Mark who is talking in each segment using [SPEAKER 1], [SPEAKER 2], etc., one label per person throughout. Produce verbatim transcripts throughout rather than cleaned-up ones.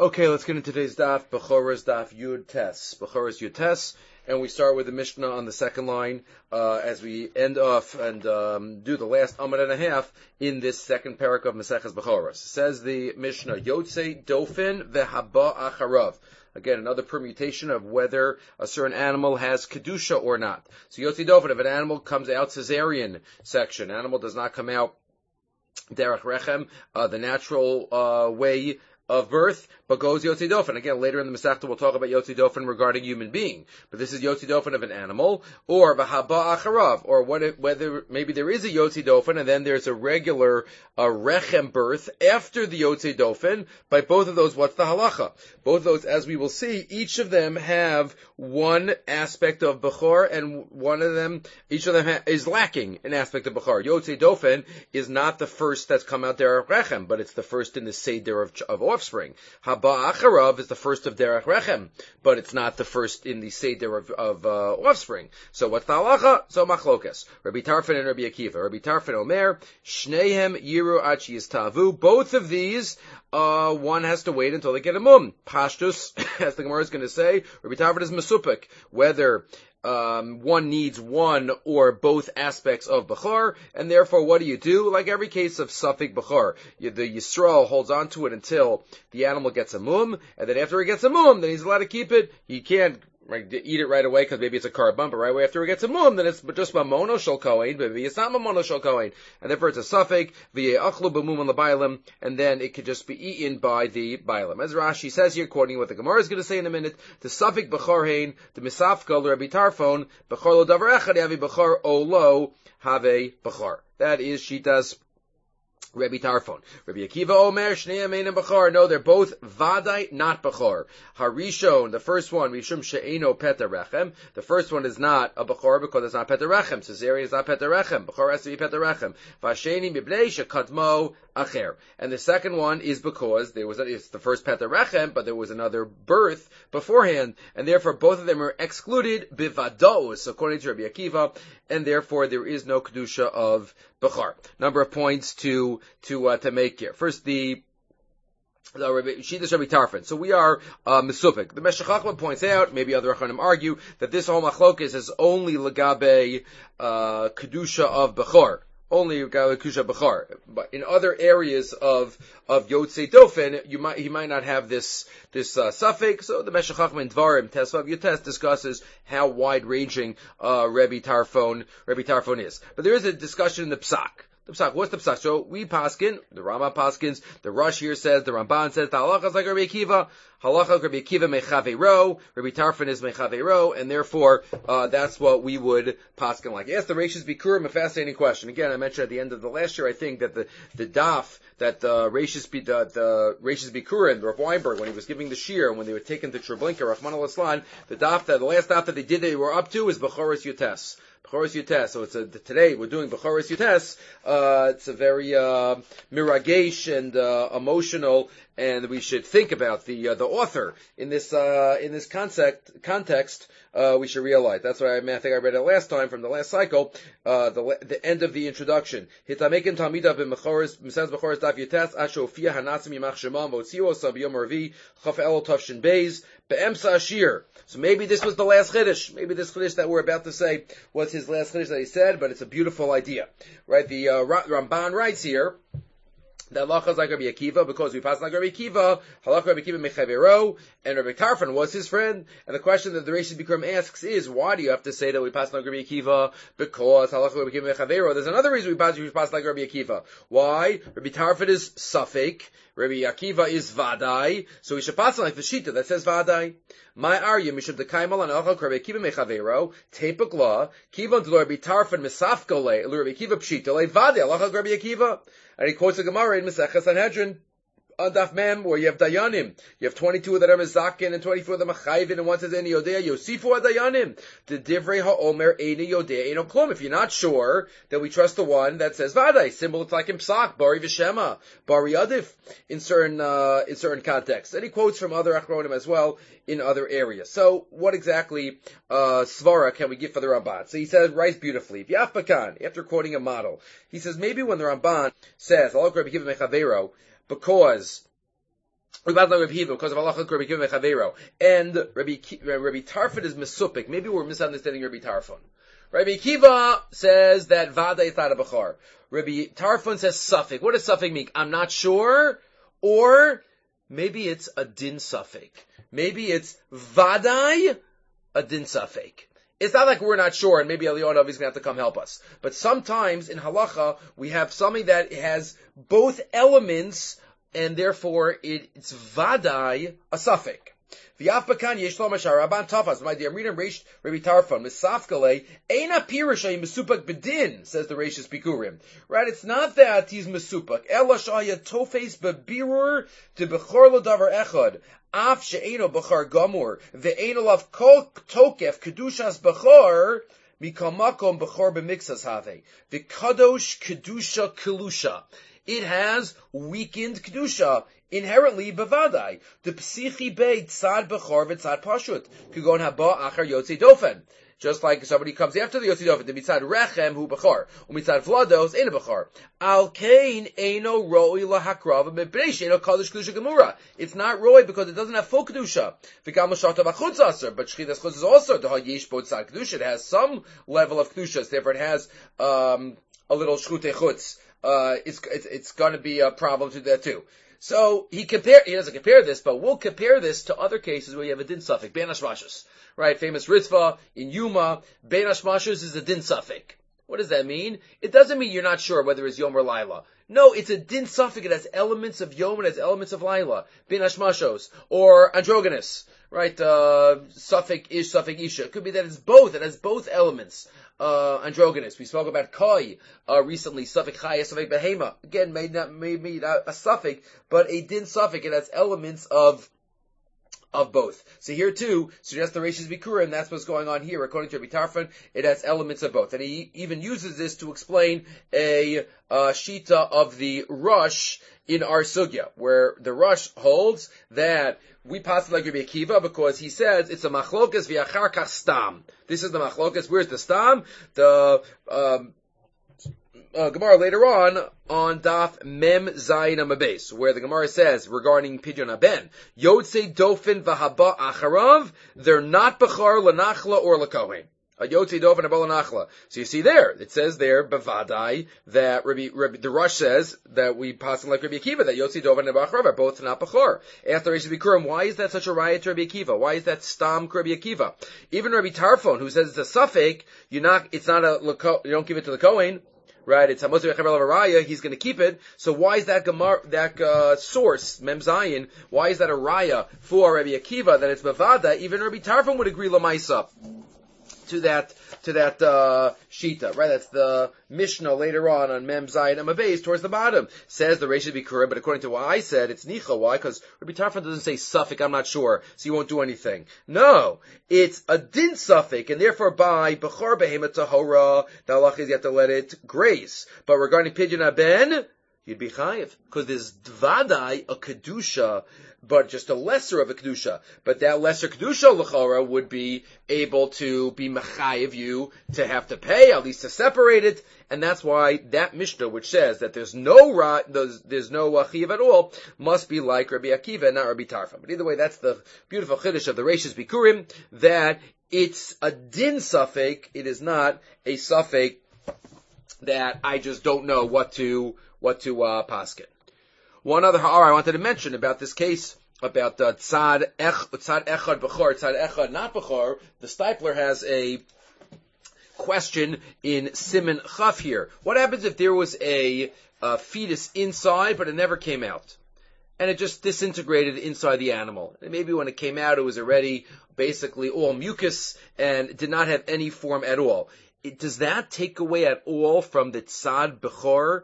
[SPEAKER 1] Okay, let's get into today's daf, Bechoros daf Yud Tes. Bechoros Yud Tes, and we start with the Mishnah on the second line uh, as we end off and um, do the last amud and a half in this second parak of Maseches Bechoros. Says the Mishnah, Yotze Dofin vehaba acharav. Again, another permutation of whether a certain animal has kedusha or not. So Yotze Dofin, if an animal comes out cesarean section, animal does not come out derech rechem, uh, the natural uh, way of birth, but goes Yotze Dofen. Again, later in the Masechta we'll talk about Yotze Dofen regarding human being. But this is Yotze Dofen of an animal, or V'haba Acharav, or what if, whether maybe there is a Yotze Dofen and then there's a regular uh, Rechem birth after the Yotze Dofen. By both of those, what's the halacha? Both of those, as we will see, each of them have one aspect of Bechor, and one of them, each of them ha- is lacking an aspect of Bechor. Yotze Dofen is not the first that's come out there of Rechem, but it's the first in the Seder of, of offspring. Haba Acharav is the first of Derech Rechem, but it's not the first in the Seder of, of uh, offspring. So what's the halacha? So machlokas. Rabbi Tarfon and Rabbi Akiva. Rabbi Tarfon Omer, Shnehem Yiru Achi Tavu. Both of these, uh, one has to wait until they get a mum. Pashtus, as the Gemara is going to say, Rabbi Tarfon is Mesupik. Whether Um, one needs one or both aspects of Bechor, and therefore what do you do? Like every case of Safek Bechor, you, the Yisrael holds on to it until the animal gets a mum, and then after he gets a mum, then he's allowed to keep it. He can't right, eat it right away because maybe it's a carbon, but right away after he gets a mum, then it's just Mamono Shel Kohen, but maybe it's not Mamono Shel Kohen, and therefore it's a Safek, V'ye'achlu b'mum on the Bailam, and then it could just be eaten by the Bailam. As Rashi says here, quoting what the Gemara is going to say in a minute, the Safek Bechor Hein, the Misafka, Rabbi Tarfon, Bechor lo davar echad, yavi Bechor olo have Bechor. That is Shitas Rabbi Tarfon. Rabbi Akiva Omer, Shneim Einem Bechor. No, they're both Vadai, not Bechor. Harishon, the first one, Mishum She'eno Peta Rechem. The first one is not a Bechor because it's not Peta Rechem. Caesarean is not Peta Rechem. Bechor has to be Peta Rechem. Vasheni Mibnei Shekatmo Acher. And the second one is because there was a, it's the first Peta Rechem, but there was another birth beforehand, and therefore both of them are excluded Bivados, according to Rabbi Akiva, and therefore there is no Kedusha of Bechor. Number of points to to uh, to make here. First, the the Rabbi, Shitas Rabbi Tarfon. So we are uh, Mesupik. The Meshech Chochmah points out, maybe other Acharonim argue, that this whole machlokes is only legabe uh, kedusha of Bechor. Only Kedusha Bechor. But in other areas of of Yotze Dofen, you might he might not have this this uh, suffix. So the Meshech Chochmah in Dvarim Tesvav Yotes discusses how wide ranging uh, Rabbi Tarfon Rabbi Tarfon is. But there is a discussion in the Psak. The Psak, what's the Psak? So we paskin, the Rama paskins, the Rosh here says, the Ramban says, the halacha is like Rabbi Akiva, halacha Rabbi Akiva mechavero, Rabbi Tarfon is mechavero, and therefore, uh, that's what we would paskin like. Yes, the Reishis Bikurim, a fascinating question. Again, I mentioned at the end of the last year, I think that the, the daf, that the Reishis, the, the Reishis Bikurim, Rav Weinberg, when he was giving the shir, and when they were taken to Treblinka, Rachmana litzlan, the daf, that, the last daf that they did, they were up to is Bechoros Yotes. Bechoros Yotes. So it's a, today we're doing Bechoros Yotes. Uh, it's a very, uh, miragesh and, uh, emotional, and we should think about the, uh, the author in this, uh, in this concept, context, uh, we should realize. That's why I, I think I read it last time from the last cycle, uh, the, the end of the introduction. Hitamekin Talmidav b'Bechoros, Misaz Bechoros Daf Yotes, Asho Fia Hanatzim Yimach Shemam, Votzio Sab Yom Revi, Chaf El Tavshin Beis, Be'emsa Ashir. So maybe this was the last Chiddush. Maybe this Chiddush that we're about to say was his last Chiddush that he said, but it's a beautiful idea. Right? The uh, Ramban writes here that halacha is like Rabbi Akiva because we pass like Rabbi Akiva, halacha Rabbi Akiva mechavero, and Rabbi Tarfon was his friend. And the question that the Reishis Bikurim asks is, why do you have to say that we pass like Rabbi Akiva? Because halacha Rabbi Akiva mechavero. There's another reason we pass, we pass like Rabbi Akiva. Why? Rabbi Tarfon is Safek, Rabbi Akiva is Vadai, so we should pass like the Shita that says Vadai. My arya mishum the kaimal and alchak Rabbi Akiva mechavero tepuk la kivan to Rabbi Tarfon misafkole Rabbi Akiva pshitole Vadai alchak Rabbi Akiva. And he quotes a Gemara in Maseches Sanhedrin on Daf Mem, where you have Dayanim. You have twenty-two of them are Zakin, and twenty-four of them are Chayvin, and one says Eni Yodea, Yosifu Dayanim. The Divrei HaOmer, Eni Yodea, Eno Klum. If you're not sure, then we trust the one that says Vadai. Symbol, it's like in Psak, Bari Vishema, Bari Adif, in certain, uh, in certain contexts. And he quotes from other Achronim as well, in other areas. So, what exactly, uh, Svara can we give for the Ramban? So he says, writes beautifully, V'yaf Bakan, after quoting a model, he says, maybe when the Ramban says, Alok Rabbi Akiva Mechavero, because because of halacha Rabbi Kiva Chavero, and Rabbi Rabbi Tarfon is mesupik. Maybe we're misunderstanding Rabbi Tarfon. Rabbi Kiva says that vada is not a bechor. Rabbi Tarfon says suffik. What does suffik mean? I'm not sure, or maybe it's a din suffik. Maybe it's vadai a din suffik. It's not like we're not sure, and maybe Elionov is going to have to come help us. But sometimes in halacha we have something that has both elements, and therefore it, it's vadai a suffik. V'yafbakan yesh lo mashar Rabban Tafas. My dear, I'm reading Reish Rabbi Tarfon misafkale eina pirushay mesupak bedin, says the Reishis Bikurim. Right? It's not that he's mesupak. Ela shaya tofes bebirur to bechor lo davar echad. Af she'eno bechar gamur ve'eno lav kol tokef kedushas bechor mikol makom bechor b'mixas have v'kadosh kedusha kelusha. It has weakened kedusha inherently bevadai. The psichi bei tzad bechor v'tzad pashut kugon haba achar yotzi dofen. Just like somebody comes after the yotzi dofen, the mitzad rechem hu bechor, umitzad vlados ein bechor. Al kain eino roi lahakrav mebnei sheino kadosh kedusha gemura. It's not roi because it doesn't have full kedusha. V'gam l'shata v'chutz aser, but shchitas chutz is also the hayesh bo tzad kedusha. It has some level of kedusha, therefore it has um, a little shchute chutz. Uh, it's, it's, it's going to be a problem to that too. So he compare, he doesn't compare this, but we'll compare this to other cases where you have a din suffix, ben hashmashus, right? Famous Ritva in Yuma, ben hashmashus is a din suffix. What does that mean? It doesn't mean you're not sure whether it's Yom or Laila. No, it's a din suffix. It has elements of Yom and it has elements of Laila. Ben hashmashos, or androgynous, right? Uh, suffix ish, suffix isha. It could be that it's both. It has both elements. Uh, androgynous. We spoke about koi, uh, recently. Suffix chaya, suffix behema. Again, made not, made, made a, a suffix, but a din suffix. It has elements of, of both. So here too, suggests the Reishis Bikurim, that's what's going on here. According to Rabbi Tarfon, it has elements of both. And he even uses this to explain a, uh, shita of the Rush in our sugya, where the Rush holds that we pass like Rabbi Akiva because he says it's a machlokas v'achar kach stam. This is the machlokas. Where's the stam? The um, uh, Gemara later on on Daf Mem Zayin Amabes, where the Gemara says regarding Pidyon Haben, Yotze Dofen v'haba acharav, they're not bechar lanachla or lakohen. A Yotze Dofen haba lanachla. So you see there, it says there bevadai that Rabbi, Rabbi the Rush says that we pass like Rabbi Akiva that Yotze Dofen and Acharav are both not bechar. After Reishis Bikurim, why is that such a riot to Rabbi Akiva? Why is that stam to Rabbi Akiva? Even Rabbi Tarfon, who says it's a suffix, you not it's not a you don't give it to the Kohen. Right, it's Hamosu Yechavel of Araya, he's going to keep it. So why is that Gemar, that uh, source, Mem Zayin, why is that a Raya for Rabbi Akiva, that it's Bavada? Even Rabbi Tarfon would agree Lamaisa to that, to that, uh, Shita, right? That's the Mishnah later on on Mem Zayin and Mabeis towards the bottom. Says the Reishis Bikurim, but according to what I said, it's Nicha. Why? Because Rabbi Tarfon doesn't say suffix, I'm not sure, so you won't do anything. No, it's a din suffix, and therefore by Bechor Behema Tahora, the halach is you have to let it graze. But regarding Pidyon Haben, you'd be chayiv, because there's dvadai, a kedusha, but just a lesser of a kedusha. But that lesser kedusha l'chora would be able to be mechayiv you to have to pay, at least to separate it, and that's why that Mishnah, which says that there's no ra, there's, there's no chayiv at all, must be like Rabbi Akiva and not Rabbi Tarfon. But either way, that's the beautiful chiddush of the Reishis Bikurim, that it's a din suffix, it is not a suffix that I just don't know what to what to uh, paskin. One other ha'ara I wanted to mention about this case, about uh, tzad ech, tzad echad b'chor, tzad echad not b'chor. The Stipler has a question in Siman Chaf here. What happens if there was a, a fetus inside, but it never came out? And it just disintegrated inside the animal. And maybe when it came out, it was already basically all mucus and did not have any form at all. It, does that take away at all from the tzad b'chor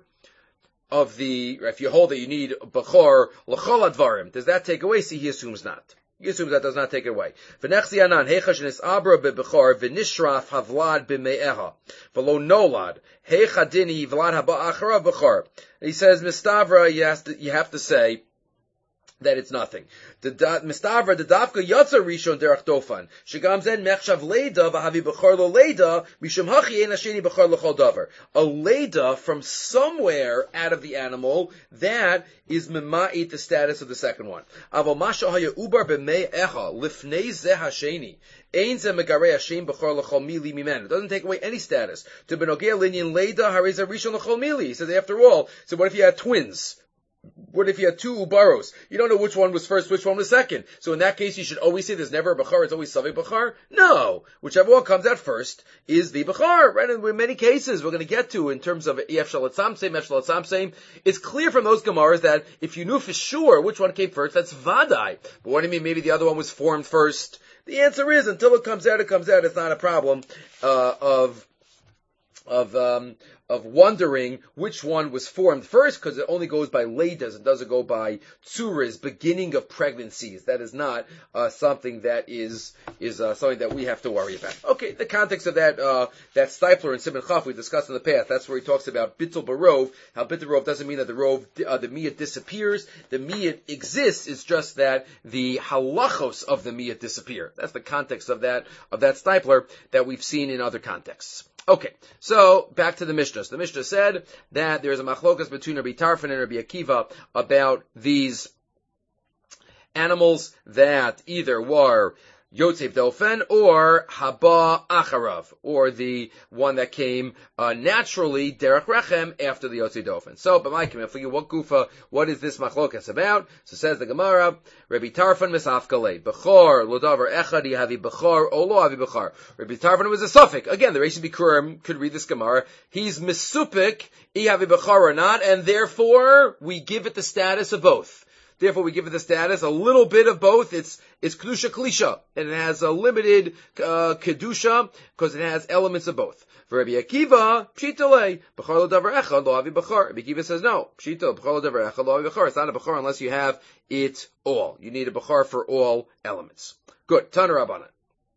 [SPEAKER 1] of the, if you hold that you need b'chor l'chol advarim, does that take away? See, he assumes not. He assumes that does not take it away. V'nechzi anan, heicha shenis abra b'b'chor, v'nishraf havlad b'me'eha, v'lo nolad, heicha dini v'lad haba acharav b'chor. He says, Mistavra, you have to, you have to say, that it's nothing. The mistaver the dafka yatsa rishon derech dofan shegam zen mechshav leida v'havi b'char lo leida mishum hachi ein hasheni b'char l'chol davar. A leida from somewhere out of the animal that is mema'it the status of the second one. Avo masha haya ubar b'mei echa lifnei zeh hasheni ein zeh megarei hashem b'char l'chol mili mimen. It doesn't take away any status. To benogea linyan leida hareza rishon l'chol mili. He says after all, so what if you had twins? What if you had two ubaros? You don't know which one was first, which one was second. So in that case, you should always say there's never a bachar, it's always savik bachar? No. Whichever one comes out first is the bachar, right? And in many cases, we're going to get to in terms of ef shalatzamseim, ef shalatzamseim. It's clear from those gemaras that if you knew for sure which one came first, that's vadai. But what do you mean maybe the other one was formed first? The answer is, until it comes out, it comes out. It's not a problem, uh, of, of, um, of wondering which one was formed first, because it only goes by leidas, it doesn't go by tsuras, beginning of pregnancies. That is not uh, something that is is uh, something that we have to worry about. Okay, the context of that uh, that Stipler in Simon Chaf we discussed in the past. That's where he talks about bittul barov. How bittul barov doesn't mean that the rov, uh, the miyat disappears. The miyat exists. It's just that the halachos of the miyat disappear. That's the context of that of that Stipler that we've seen in other contexts. Okay, so back to the Mishnah. So the Mishnah said that there is a machlokas between Rabbi Tarfon and Rabbi Akiva about these animals that either were Yotzei Dofen or Haba Acharav, or the one that came uh, naturally Derech Rechem after the Yotzei Dofen. So, but Mike, I figure what gufa, what is this machlokas about? So says the Gemara, Rabbi Tarfon misafkale, Bechor lodavar echad yahavi Bechor o lo havi Bechor. Rabbi Tarfon was a suffix. Again, the Reish Bikurim could read this Gemara. He's misupik, yahavi Bechor or not, and therefore we give it the status of both. Therefore, we give it the status, a little bit of both. It's, it's Kedusha Klisha, and it has a limited, uh, Kedusha, because it has elements of both. For Rabbi Akiva, Pshitale, Bechar lo davar echad lo havi Bechar. Rabbi Akiva says no, Pshita, Bechar lo davar echad lo havi Bechar. It's not a Bechar unless you have it all. You need a Bechar for all elements. Good. Tana Rabbanan.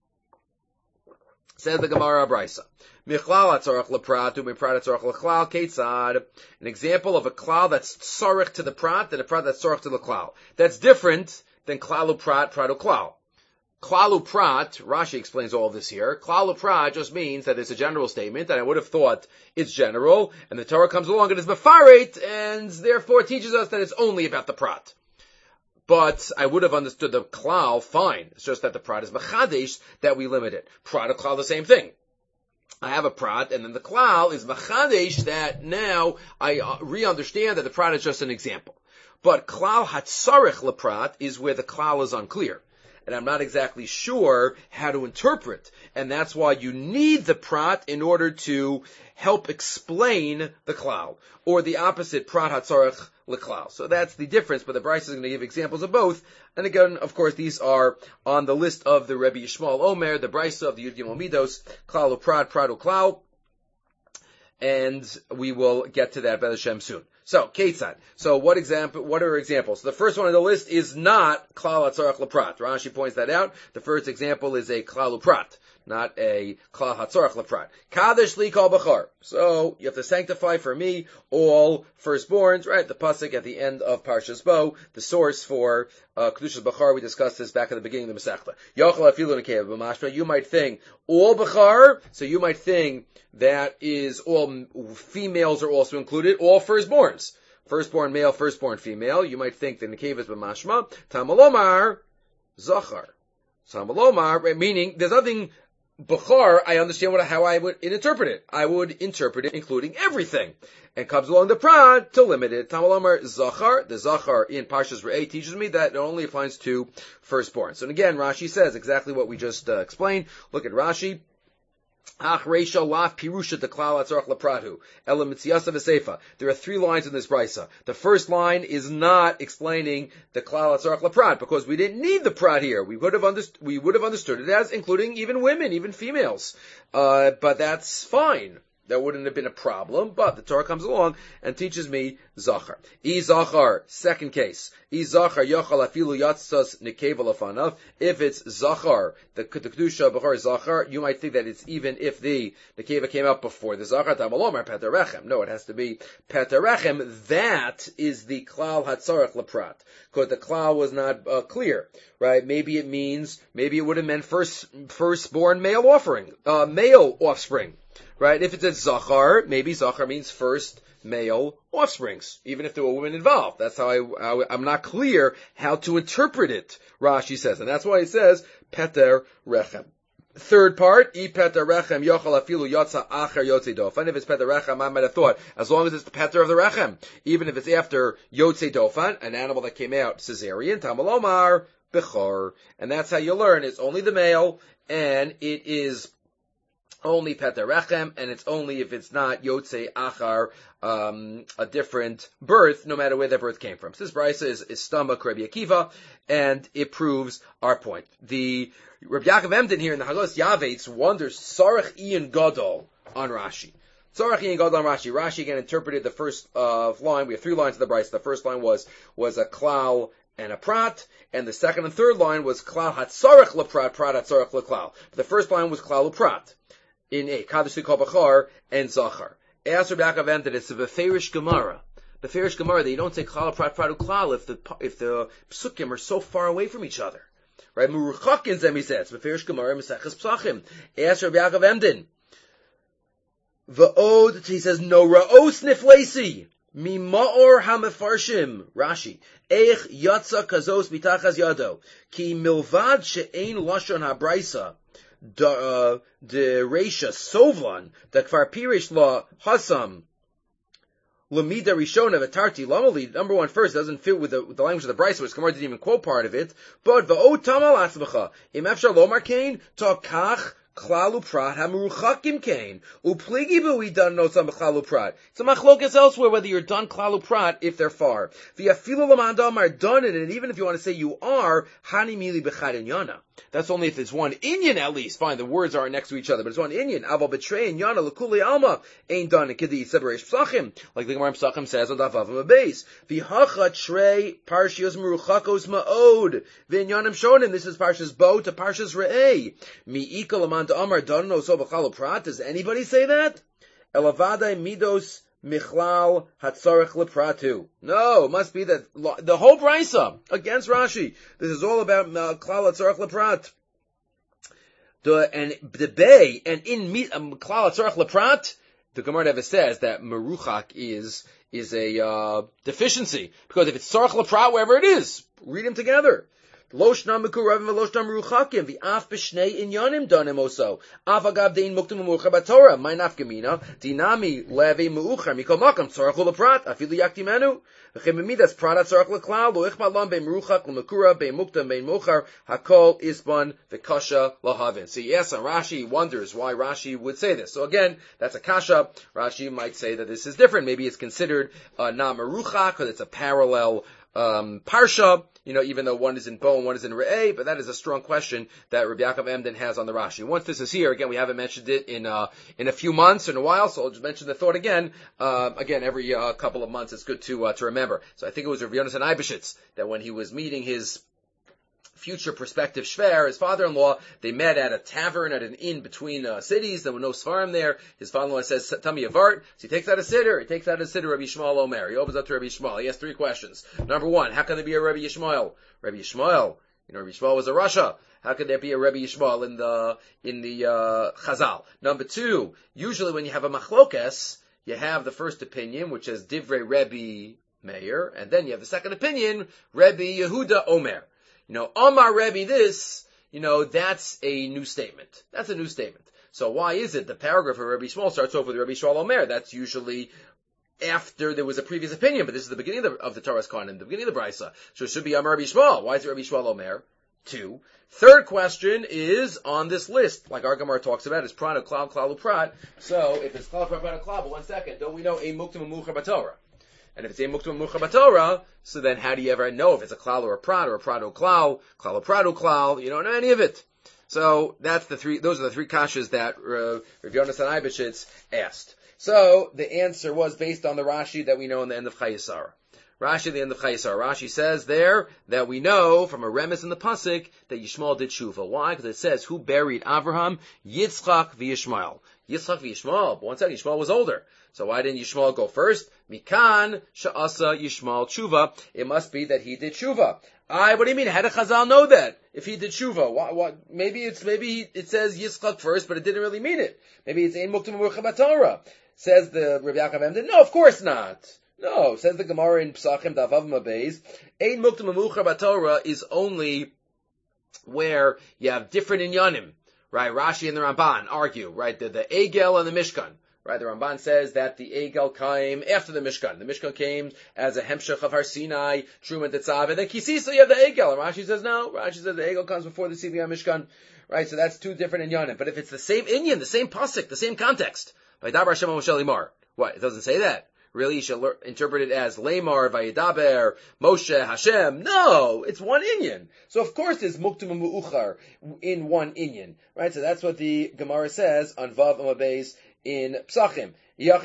[SPEAKER 1] Says the Gemara Abraisa. Michlal atzorach leprat u'miprat atzorach lechlal ketzad. An example of a klal that's tzorach to the prat and a prat that's tzorach to the klal. That's different than klal u'prat, prat u'klal. Klal u'prat, Rashi explains all this here. Klal u'prat just means that it's a general statement, and I would have thought it's general, and the Torah comes along and is mefaret, and therefore teaches us that it's only about the prat. But I would have understood the klal fine. It's just that the prat is mechadesh that we limit it. Prat u'klal, the same thing. I have a prat, and then the klal is machadesh that now I uh, re-understand that the prat is just an example. But klal hatzarech leprat is where the klal is unclear. And I'm not exactly sure how to interpret. And that's why you need the prat in order to help explain the klal. Or the opposite, prat hatzarech leklal. So that's the difference, but the Bryce is going to give examples of both. And again, of course, these are on the list of the Rebbe Yishmael Omer, the Bryce of the Yud Gimel Midos, klal uprat, prat uklal. And we will get to that by the Shem soon. So, Ketzad. So, what example, what are examples? The first one on the list is not klal hatzarech leprat. Rashi points that out. The first example is a klal uprat, not a klal hatzarech leprat. Kadesh li kol bachar. So, you have to sanctify for me all firstborns, right? The pasuk at the end of Parshas Bo, the source for uh, Kedushas Bachar. We discussed this back at the beginning of the Masechta. Yochel afilu nekeva b'mashma. You might think all bachar, so you might think that is all females are also included, all firstborns. Firstborn male, firstborn female. You might think that nekeva is b'mashma. Tamalomar zachar. Tamalomar, right, meaning there's nothing. Bachar, I understand what, how I would interpret it. I would interpret it including everything. And comes along the prat to limit it. Tamalomar Zachar, the Zachar in Parshas Re'eh teaches me that it only applies to firstborn. So again, Rashi says exactly what we just uh, explained. Look at Rashi. Ach Reisha Laf Pirusha Deklal Atzarach Lapratu Ela Mitziasa V'Seifa. There are three lines in this brisa. The first line is not explaining the Klal Atzarach Laprat because we didn't need the prat here. We would have understood. We would have understood it as including even women, even females. Uh, but that's fine. That wouldn't have been a problem, but the Torah comes along and teaches me Zachar. I Zachar, second case. I Zachar Yochal Afilu Yatzas Nekeva Lafanav. If it's Zachar, the, the Kedusha B'chor Zachar, you might think that it's even if the Nekeva came out before the Zachar, Tamalomar Petarechem. No, it has to be Petarechem. That is the Klal Hatzarech Leprat. Because the Klal was not uh, clear, right? Maybe it means, maybe it would have meant first, firstborn male offering, uh, male offspring. Right? If it's a Zachar, maybe Zachar means first male offsprings, even if there were women involved. That's how I, how, I'm not clear how to interpret it, Rashi says. And that's why he says, Peter Rechem. Third part, I Peter Rechem, Yochal Afilu Yotza Acher Yotze Dofan. If it's Peter Rechem, I might have thought, as long as it's the Peter of the Rechem, even if it's after Yotze Dofan, an animal that came out cesarean, Tamalomar, Bechor. And that's how you learn. It's only the male, and it is only Peter Rechem, and it's only if it's not Yotze Achar, um, a different birth, no matter where that birth came from. So this brisa is, is Stomach Rabbi Akiva, and it proves our point. The Rabbi Yaakov Emden here in the Hagos Yavetz wonders Sarach Ian Gadol on Rashi. Sarach Ian Gadol on Rashi. Rashi again interpreted the first uh, line. We have three lines of the brisa. The first line was was a klal and a prat, and the second and third line was klal hatzarech leprat, prat hatzarech leklal. The first line was klal leprat in a Kadosh Kol Bachar and Zachar. Ask Rabbi Yaakov Emden, it's a Beferish Gemara. Beferish Gemara, that you don't say Klal Prat Prat Uklal if the if the psukim are so far away from each other. Right? Muruchakin Zem, he says. Beferish Gemara, Meseches Psachim. Ask Rabbi Yaakov Emden. V'od, he says, no ra'os niflesi. Mima'or ha'mefarshim. Rashi. Eich yatsa kazos mitachas yado. Ki milvad she'ein lashon ha'braisa. The the Reisha Sovlan, the Kfar Pirish Law Hasam Lamida Rishona Vatarti Lamali, number one first doesn't fit with the, with the language of the Brisa, which Gemara didn't even quote part of it. But Va'o Tamal Atzmacha Im Efshar Lomar Kain Takach Klalu Prat Hamuruchakim Kain Upligi Bui done no some Klalu Prat. It's a machlokas elsewhere whether you're done Klalu Prat if they're far. V'yafilu Lamandam are done it, and even if you want to say you are Hani Mili Bechad Yana. That's only if it's one Inyan at least. Fine, the words are next to each other, but it's one Inyan. Aval betray and Yana Lakuli Alma ain't done. It could be Separation Psachim, like the Gemara Psachim says on Davav base. V'hacha Trey Parshios Meruchakos Ma'od V'inyanim Shonim. This is Parshas Bo to Parshas Re'ei. Mi Ikal Amanta Amar Dono So B'Chalo Prat. Does anybody say that? Elavadai Midos Michlal Hatzarech Lepratu. No, it must be that the whole brisa against Rashi. This is all about uh, Klal Hatzarech Leprat. The and the bay and in um, Klal Hatzarech Leprat, the Gemara never says that Meruchak is is a uh, deficiency, because if it's Tzarech Leprat, wherever it is, read them together. Loshna mekuravim v'loshna meruchakim v'af b'shnei inyanim danim oso. Af agav dein muktim u'muchar b'Torah. My nafkamina dinami levi meuchar mikol makam tzarach u'leprat afilu yaktimenu. V'chem b'midas pradat tzarach l'klal lo ichmat lam bein meruchak l'mekura bein muktam bein muchar hakol isban v'kasha lahavin. See, yes, and Rashi wonders why Rashi would say this. So again, that's a kasha. Rashi might say that this is different. Maybe it's considered uh, not meruchak because it's a parallel um, parsha. You know, even though one is in Bo and one is in Re'eh, but that is a strong question that Rabbi Yaakov Emden has on the Rashi. Once this is here, again, we haven't mentioned it in uh, in a few months, in a while, so I'll just mention the thought again. Uh, again, every uh, couple of months, it's good to uh, to remember. So I think it was Rav Yonasan Eibeshitz that when he was meeting his future prospective shver, his father-in-law, they met at a tavern at an inn between uh, cities. There were no svarim there. His father-in-law says, "Tell me a vart." So he takes out a siddur. He takes out a siddur. Rabbi Yishmael Omer. He opens up to Rabbi Yishmael. He has three questions. Number one, how can there be a Rabbi Yishmael? Rabbi Yishmael, you know, Rabbi Yishmael was a Rasha. How could there be a Rabbi Yishmael in the in the uh, Chazal? Number two, usually when you have a machlokes, you have the first opinion, which is Divrei Rebbe Meir, and then you have the second opinion, Rebbe Yehuda Omer. You know, Omar Rebbe this, you know, that's a new statement. That's a new statement. So why is it the paragraph of Rabbi Yishmael starts off with Rabbi Yishmael Omer? That's usually after there was a previous opinion, but this is the beginning of the, of the Torah's Kohanim, the beginning of the Brisa. So it should be Amar Rabbi Yishmael. Why is it Rabbi Yishmael Omer? Two. Third question is on this list, like our Gemara talks about, is Prana, Klal, Klal, Uprat. So if it's Klal, Prana, Klal, but one second, don't we know a Muktim and Muchar B'Torah? And if it's a Muktim and Muchar B'Torah, so then how do you ever know if it's a Klal or a Prat or a Prat or Klal, Klal or Prat or Klal? You don't know any of it. So that's the three, those are the three kashas that uh, Rav Yonasan Eibeshitz asked. So the answer was based on the Rashi that we know in the end of Chayesara. Rashi at the end of Chayesara. Rashi says there that we know from a remes in the pasuk that Yishmael did tshuva. Why? Because it says who buried Avraham? Yitzchak v'Yishmael. Yitzchak v'Yishmael. But one second, Yishmael was older. So why didn't Yishmael go first? Mikan sha'asa Yishmael tshuva. It must be that he did tshuva. I, what do you mean? How did Chazal know that? If he did tshuva, what, what, maybe it's, maybe it says Yitzchak first, but it didn't really mean it. Maybe it's Ein Muktim Memucha B'Torah. Says the Rabbi Yaakov Emden. No, of course not. No, says the Gemara in Psachim Davav Mabeis. Ein Muktim Memucha B'Torah is only where you have different inyanim, right? Rashi and the Ramban argue, right? The, the Egel and the Mishkan. Right, the Ramban says that the Egel came after the Mishkan. The Mishkan came as a Hemshech of Har Sinai, Truma Tetzav, and then Kisisa, you have the Egel. And Rashi says no. Rashi says the Egel comes before the Sivya Mishkan. Right, so that's two different inyanim. But if it's the same inyan, the same pasuk, the same context, by Dabar Hashem Moshe Limar, what? It doesn't say that. Really, you should learn, interpret it as Lamar, Vayidaber, Moshe, Hashem. No, it's one inyan. So of course there's Muktim Mu'uchar in one inyan. Right, so that's what the Gemara says on Vav Amabeis in Psachim. So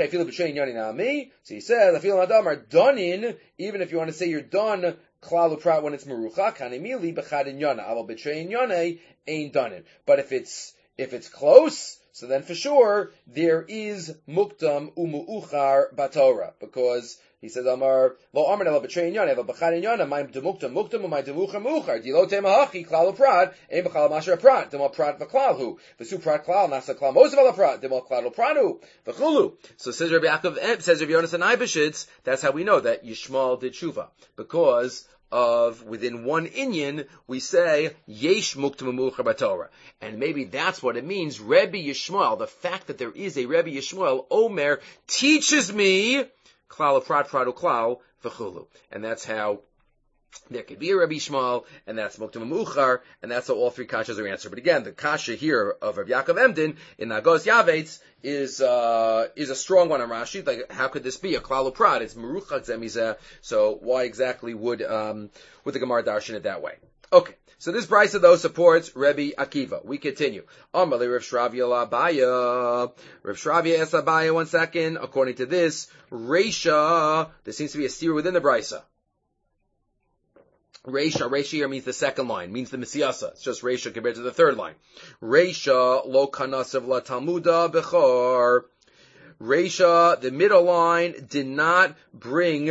[SPEAKER 1] he says, I feel Adamar donin, even if you want to say you're done, Klalu Prat when it's Merucha, Kanimili Bechadin Yana, Aval Betrein Yane, ain't done. But if it's if it's close, so then for sure there is Muktam Umu'uchar Batorah, because he says, Amar, Lo Amar Ela Betrein Yana, Aval Bechadin Yana, my Demuktam Muktam, my Demucha Muchar, Dilo Temahachi, Klalu Prat, Ein Bechal Masher Prat, Demo Prat V'Klalhu, V'Su Prat Klal, Nasa Klal Mosav Ala Prat, Demo Klal Pranu, V'Chulu. So says Rabbi Yaakov, says Rabbi Yonasan Eibeshitz, that's how we know that Yishmael did tshuva, because of within one inyan we say yesh muktam memucha b'Torah, and maybe that's what it means. Rebbe Yishmael, the fact that there is a Rebbe Yishmael Omer teaches me klal prat prat uklal v'chulu, and that's how there could be a Rebbe Yishmael, and that's muktam memuchar, and that's how all three kashas are answered. But again, the kasha here of Rabbi Yaakov Emden in Nagos Yavetz is uh, is a strong one on Rashi. Like, how could this be a klal prat? It's meruchak zemizeh. So why exactly would um, would the Gemara darshan it that way? Okay, so this brisa though supports Rebbe Akiva. We continue. Amalei Rav Shravia Labaya. Rav Shravia es Abaya. One second. According to this, Reisha, there seems to be a steer within the brisa. Reisha, Reisha here means the second line, means the Mesiasa. It's just Reisha compared to the third line. Reisha, lo kanasav la Talmuda bechor. Reisha, the middle line, did not bring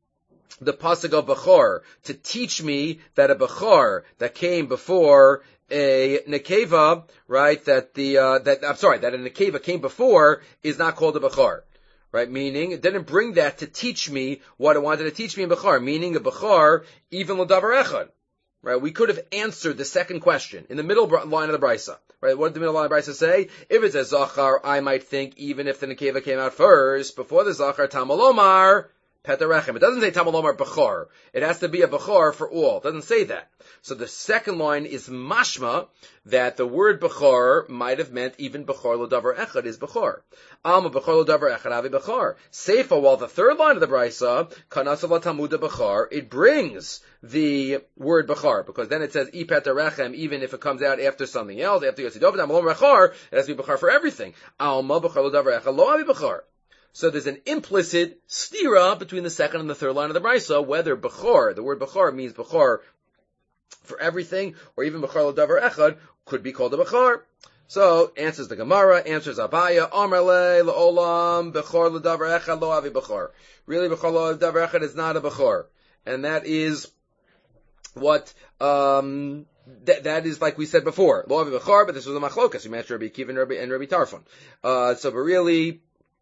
[SPEAKER 1] the pasuk of bechor to teach me that a bechor that came before a nekeva, right, that the, uh, that, I'm sorry, that a nekeva came before is not called a bechor. Right, meaning, it didn't bring that to teach me what it wanted to teach me in Bechar, meaning a Bechar, even L'davar Echad. Right, we could have answered the second question in the middle line of the Brisa. Right, what did the middle line of the Brisa say? If it's a Zachar, I might think, even if the Nekeva came out first, before the Zachar, Tamalomar, Petarechem. It doesn't say Tamalomar Bechar. It has to be a Bechar for all. It doesn't say that. So the second line is mashma, that the word Bechar might have meant even Bechar L'davar Echad is Bechar. Alma Bechar L'davar Echad Avi Bechar. Seifa, while the third line of the Brisa, Kanasav L'Talmuda Bechar, it brings the word Bechar, because then it says I Petarechem, even if it comes out after something else, after Yotzi Dov, Tamalomar Bechar, it has to be Bechar for everything. Alma Bechar L'davar Echad Lo Avi Bechar. So there's an implicit stira between the second and the third line of the Brisa, whether Bechor, the word Bechor means Bechor for everything, or even Bechor L'davar Echad could be called a Bechor. So, answers the Gemara, answers Abaya, Amarle, L'olam, Bechor L'davar Echad, Lo Avi Bechor. Really, Bechor L'davar Echad is not a Bechor. And that is what, um, That, that is like we said before. Lo Avi Bechor, but this was a Machlokas. We mentioned Rabbi Akiva and Rabbi, and Rabbi Tarfon. Uh, so, but really,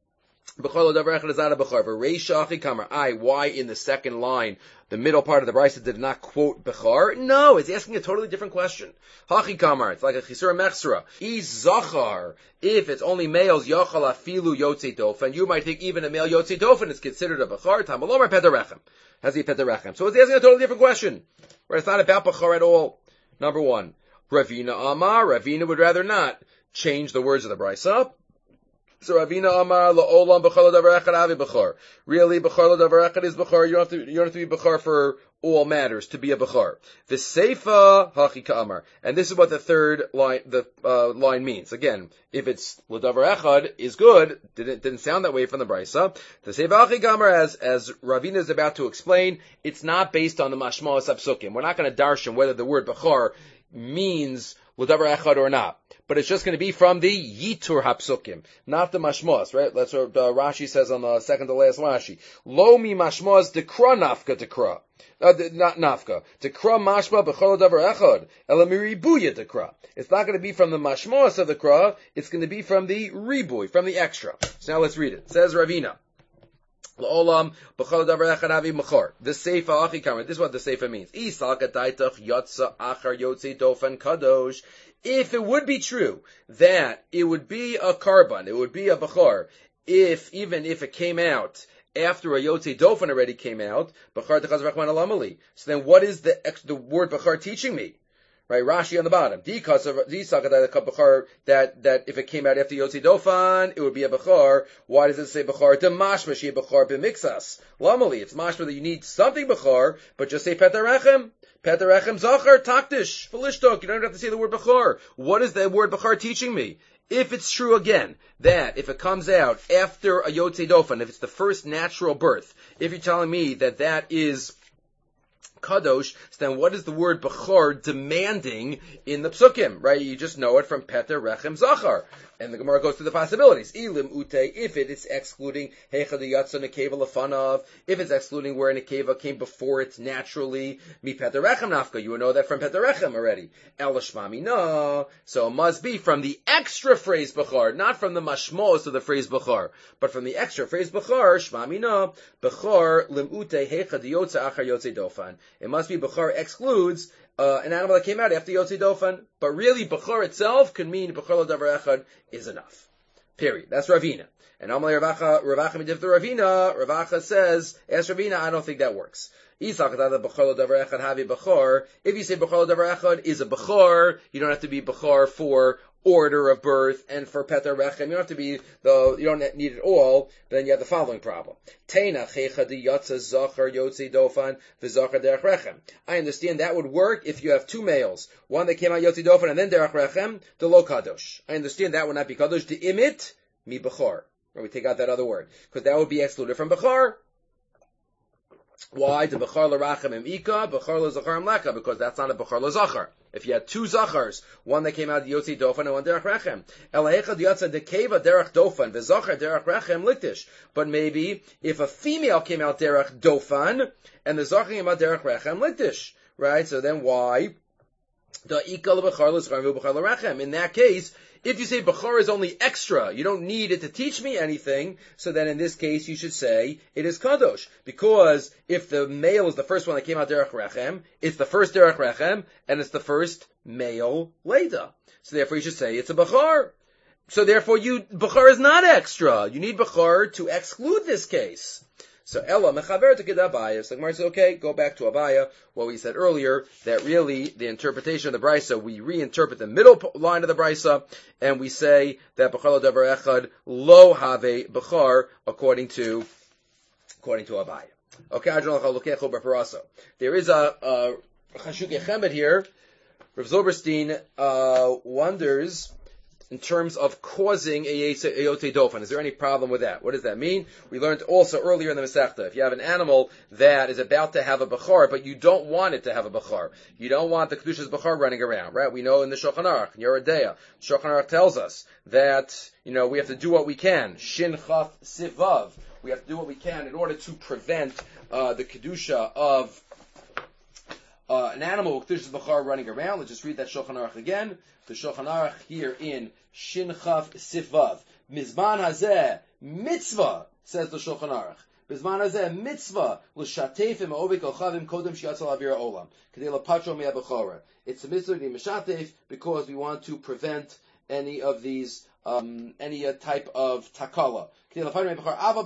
[SPEAKER 1] Bechor L'davar Echad is not a Bechor. But Reisha Achi Kamar, I, why in the second line, the middle part of the Brisa did not quote Bechor? No, it's asking a totally different question. Hachi Kamar, it's like a Chisura Mechsura. I Zachar, if it's only males, Yachal Afilu Yotzei Dofen, you might think even a male Yotzei Dofen is considered a Bechor. Tamalomar Petarechem. Has he Petarechem? So it's asking a totally different question. Right? It's not about Bechor at all. Number one. Ravina Amar, Ravina would rather not change the words of the Brisa. So Ravina Amar La'olam B'chol Davar Echad Avi B'chor. Really, B'chor Davar Echad is B'chor. You don't have to, you don't have to be B'chor for all matters to be a B'chor. V'seifa Hachi Ka'amar. And this is what the third line, the uh, line means. Again, if it's L'davar Echad is good, didn't, didn't sound that way from the Brisa. The Seifa Hachi Ka'amar, as, as Ravina is about to explain, it's not based on the Mashma'as HaPsukim. We're not going to darshan whether the word B'chor means L'davar Echad or not. But it's just going to be from the Yitur HaPsukim, not the Mashmos, right? That's what uh, Rashi says on the second to last Rashi. Lo mi Mashmos dekra nafka dekra. Uh, not nafka. Dekra mashma b'chol davar echad. Ela miribuya dekra. It's not going to be from the Mashmos of the kra, it's going to be from the ribuy, from the extra. So now let's read it. It says Ravina. L'olam b'chol davar echad avi mechor. The seifa achi kamer. This is what the seifa means. Isal gadaitach yotza achar yotzi dofen kadosh. If it would be true that it would be a carbon, it would be a bachar, if, even if it came out after a Yotze Dofen already came out, bachar techaz rachman alamali. So then what is the, the word bachar teaching me? Right, Rashi on the bottom. That, that if it came out after Yotze Dofen, it would be a bachar. Why does it say bachar? Demashma she bachar b'mixas. Lamali, it's mashma that you need something bachar, but just say petarachem. Petarachem zachar taktish felishtok. You don't have to say the word bachar. What is that word bachar teaching me? If it's true again that if it comes out after a Yotze Dofen, if it's the first natural birth, if you're telling me that that is kadosh, so then what is the word bachar demanding in the psukim, right? You just know it from Peter Rechem Zachar. And the Gemara goes through the possibilities. Ilim ute, if it is excluding heicha de yatsa nekeva lefanav, if it's excluding where a nekeva came before it naturally, mi Peter Rechem nafka, you would know that from Peter Rechem already. El shmami na, so it must be from the extra phrase bachar, not from the mashmos of the phrase bachar, but from the extra phrase bachar, shmami na, bachar lim ute heicha de yotza achar yotze dofan. It must be bachar excludes uh, an animal that came out after Yotze Dofen. But really, bachar itself could mean bachar l'davar echad is enough. Period. That's Ravina. And Amalei Ravacha, Ravacha midif the Ravina, Ravacha says, ask Ravina, I don't think that works. If you say bachar l'davar echad is a bachar, you don't have to be bachar for order of birth and for Peter Rechem. You don't have to be the, you don't need it all. Then you have the following problem. Teina checha de yatsa zachar yotze dofan v'zachar derech rechem. I understand that would work if you have two males, one that came out yotze dofan and then derech rechem, the lo kadosh. I understand that would not be kadosh. The imit mi bachar. We take out that other word because that would be excluded from bachar. Why? The bachar l'rachem im ika, bachar l'zachar im leka, because that's not a bachar l'zachar. If you had two zachars, one that came out of Yotze Dofen and one derech rechem, elahechad yatsa dekeva derech dofen, v'zachar derech rechem liktish. But maybe if a female came out derech dofen and the zachar came out derech rechem liktish, right? So then why? The ika l'bachar l'zachar v'bachar l'rechem. In that case, if you say bachar is only extra, you don't need it to teach me anything, so then in this case you should say it is kadosh. Because if the male is the first one that came out derech rechem, it's the first derech rechem, and it's the first male leda. So therefore you should say it's a bachar. So therefore you, bachar is not extra. You need bachar to exclude this case. So Ella mechaver to get Abaya. So Gemara says, okay, go back to Abaya, what we said earlier, that really the interpretation of the Brisa, we reinterpret the middle line of the Brisa, and we say that B'chal Davar Echad lo have B'char, according to, according to Abaya. Okay, there is a, a Chashuk Yechemet here. Rav Zilberstein, uh, wonders, in terms of causing a Yotze Dofen. Is there any problem with that? What does that mean? We learned also earlier in the Masechta, if you have an animal that is about to have a Bachar, but you don't want it to have a Bachar, you don't want the Kedusha's Bachar running around, right? We know in the Shulchan Aruch, in Yoreh Deah, Shulchan Aruch tells us that, you know, we have to do what we can. Shin Chaf Sivav. We have to do what we can in order to prevent uh, the Kedusha of Uh, an animal with Kedusha's Bachar running around. Let's just read that Shulchan Aruch again. The Shulchan Aruch here in Shin Chaf Sifvav. Mizman hazeh mitzvah, says the Shulchan Aruch. Mizman hazeh mitzvah l'shatef im ovik ochavim kodem shiatzal avira olam kedei lapatro mea b'chora. It's a mitzvah to be mishatef because we want to prevent any of these um, any uh, type of takala. Like we learned back on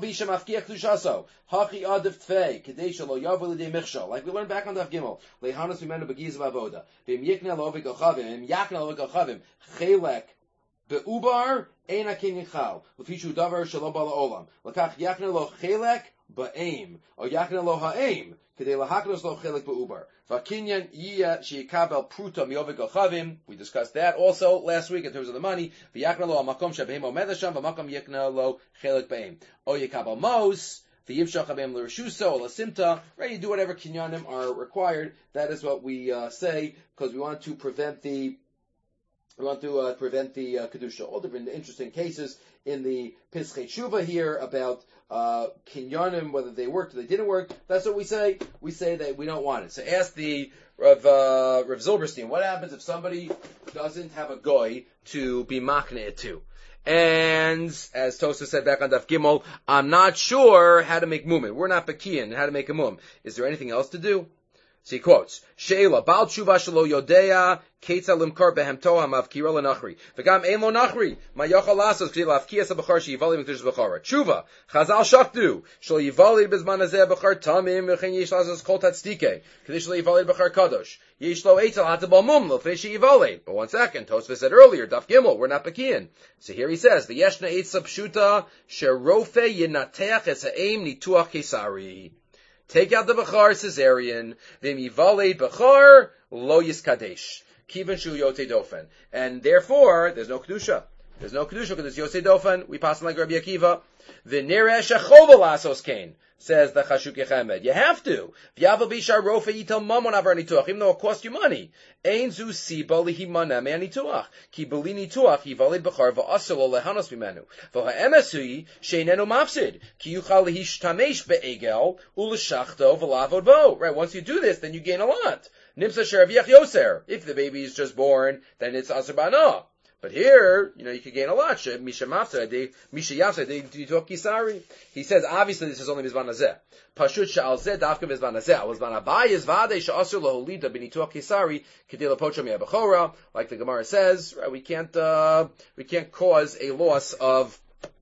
[SPEAKER 1] Daf Gimel. Lehanus mimenu begiz v'avoda. V'im yikna lo'ovik ochavim. V'im yakna lo'ovik ochavim. Chelek be'ubar ein akinyan chal. L'fishu davar shelo bala olam. L'kach yakna lo chelek ba'aim. O yakna lo ha'aim. Kedei lahaknos lo chelek be'ubar. V'akinyan yiyah she'ikabel pruta mi'ovek al-chavim. We discussed that also last week in terms of the money. V'yakna lo ha'makom she'behem omedasham. V'makom yakna lo chelek ba'aim. O yikabel mos. V'yivshach habem l'reshuso or l'simta. Right, you do whatever kinyanim are required. That is what we uh, say because we want to prevent the we want to uh, prevent the uh, kedusha. All different interesting cases in the Pischei Tshuva here about uh, kinyanim, whether they worked or they didn't work. That's what we say. We say that we don't want it. So ask the Rav, uh, Rav Zilberstein, what happens if somebody doesn't have a goy to be machne it to? And as Tosa said back on Daf Gimel, I'm not sure how to make mumin. We're not bakian how to make a mum. Is there anything else to do? So he quotes, Sheila, Baal Tshuva Shelo Yodea, Keitza Limkar Behemto Hamavkira Lenachri. V'gam Ein Lo Nachri, Ma Yochal Lasos K'di Lafkias HaBechar She'Yivali M'Kedushas Bechara. Tshuva, Chazal Shachtu, Shelo Yivali B'Zman Hazeh Bechar Tamim, V'chein Yesh Lasos Kol Tatztike, K'di Shelo Yivali Bechar Kadosh. Yesh Lo Eitel Hatabal Mum, L'Fei She'Yivali. But one second, Tosfos said earlier, Daf Gimel, we're not Bakian. So here he says, the Yeshna Eitza Pshuta, Sherofe Yinateach Es Ha'eim Nituach Kesari. Take out the Bechar Caesarean, Vim Yivaled Bechar, Lo Yiskadesh. Kivan Shu Yote Dofen. And therefore, there's no Kedusha. There's no Kedusha because it's Yote Dofen. We pass like Rabbi Akiva. The Neresh Achova Lasos Kain, says the Chashuk Yechemed. You have to. V'yavel Bishar Rofe Yitel Mamon Avar Nituach, even though it costs you money. Ein Zu Siba Lihimana Me Nituach. Ki Beli Nituach Yivaled Bechar V'asolo Lehanos Bimenu. V'ha'emesui Sheinenu Mafsid. Ki Yuchal Lihishtamesh Be'egel Uleshachto V'lavod Bo. Right, once you do this, then you gain a lot. Nimsa Sheraviach Yoser. If the baby is just born, then it's Aser Bana. But here, you know, you could gain a lot. Misha Mafsa, Misha Yafsa, Nituach Kisari. He says, obviously, this is only Mizvan Hazeh. Pashut Sha'al Zeh, Dafka Mizvan Hazeh. Mizvan Abayis Vade Sha'asur Loholida B'Nituach Kisari, Kedila Pocha Mi'abechora. Like the Gemara says, right, we can't, uh, we can't cause a loss of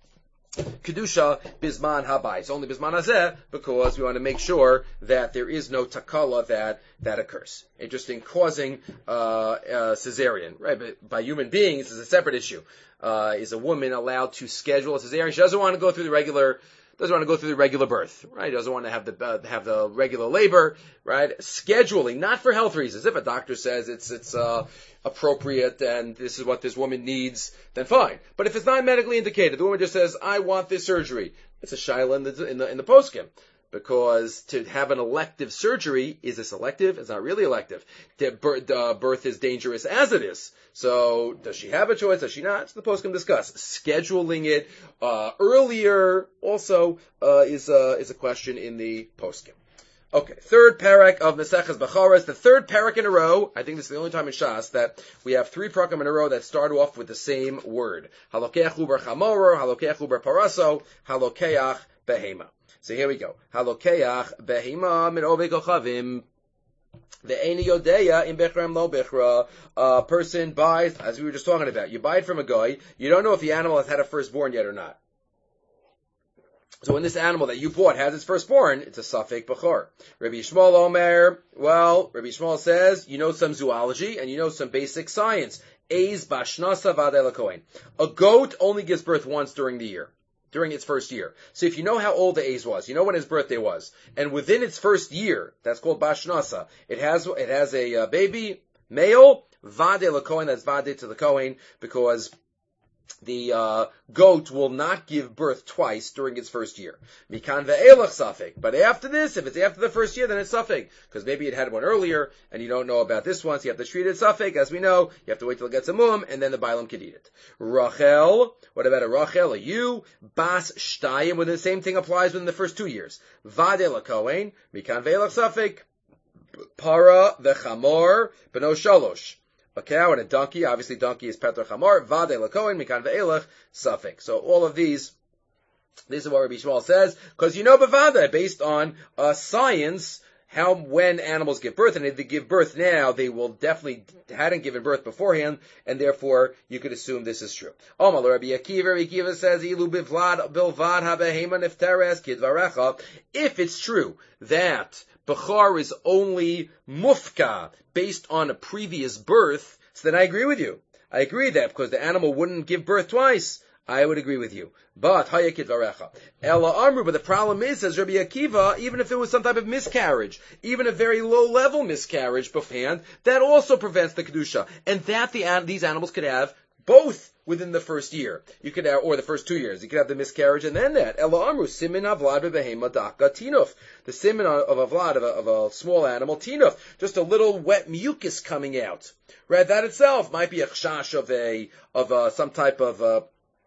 [SPEAKER 1] Kedusha Bisman Habai. It's only Bisman Hazeh because we want to make sure that there is no takala that, that occurs. Interesting, causing, uh, uh, cesarean, right? But by human beings is a separate issue. Uh, is a woman allowed to schedule a cesarean? She doesn't want to go through the regular, doesn't want to go through the regular birth, right? Doesn't want to have the, uh, have the regular labor, right? Scheduling, not for health reasons. If a doctor says it's, it's, uh, appropriate and this is what this woman needs, then fine. But if it's not medically indicated, the woman just says, I want this surgery. It's a shaila in the, in the, in the poskim. Because to have an elective surgery, is this elective? It's not really elective. The birth, uh, birth is dangerous as it is. So, does she have a choice? Does she not? So the poskim discuss. Scheduling it, uh, earlier also, uh, is, uh, is a question in the poskim. Okay, third parak of Maseches Bechoros, the third parak in a row. I think this is the only time in Shas that we have three parakim in a row that start off with the same word. Halokeach uber chamoro, halokeach uber paraso, halokeach behema. So here we go. Halokeach behema min ovei kochavim. The Eini Yodeya in Bechrem Lo Bechra. A person buys, as we were just talking about, you buy it from a guy, you don't know if the animal has had a firstborn yet or not. So when this animal that you bought has its firstborn, it's a Safek Bechor. Rabbi Yishmael Omer, well, Rabbi Yishmael says, you know some zoology and you know some basic science. Eiz Bashnasa Vadei Lakohen. A goat only gives birth once during the year, during its first year. So if you know how old the Eiz was, you know when his birthday was, and within its first year, that's called Bashnasa, it has, it has a uh, baby, male, Vadei Lakohen, that's Vadei to the Kohen, because the uh, goat will not give birth twice during its first year. Mikan ve'elach safek. But after this, if it's after the first year, then it's safek. Because maybe it had one earlier, and you don't know about this one, so you have to treat it safek. As we know, you have to wait till it gets a mum, and then the bailam can eat it. Rachel, what about a Rachel, a ewe? Bas shtayim, when the same thing applies within the first two years. Vadei lakohen, mikan ve'elach safek. Para ve'chamor, beno shalosh. A cow and a donkey, obviously donkey is Petra Chamar, Vade Lakohen, Mikan Ve'elach, Safek. So all of these, this is what Rabbi Yishmael says, because you know Bavada, based on uh, science, how when animals give birth, and if they give birth now, they will definitely hadn't given birth beforehand, and therefore you could assume this is true. Omal Rabbi Akiva, Rabbi Akiva says, Ilu bivlad bilvad habehema nifteres kidvarecha. If it's true that Bechar is only mufka based on a previous birth, so then I agree with you. I agree that because the animal wouldn't give birth twice, I would agree with you. But hayakid varecha. Ella amru, but the problem is, says Rabbi Akiva, even if it was some type of miscarriage, even a very low level miscarriage beforehand, that also prevents the kedusha, and that the these animals could have both within the first year. You could have, or the first two years. You could have the miscarriage and then that. Ella amru simin avlad behema daka tinuf. The simin of a vlad of a, of a small animal tinuf, just a little wet mucus coming out. Right, that itself might be a chash of a of a, some type of a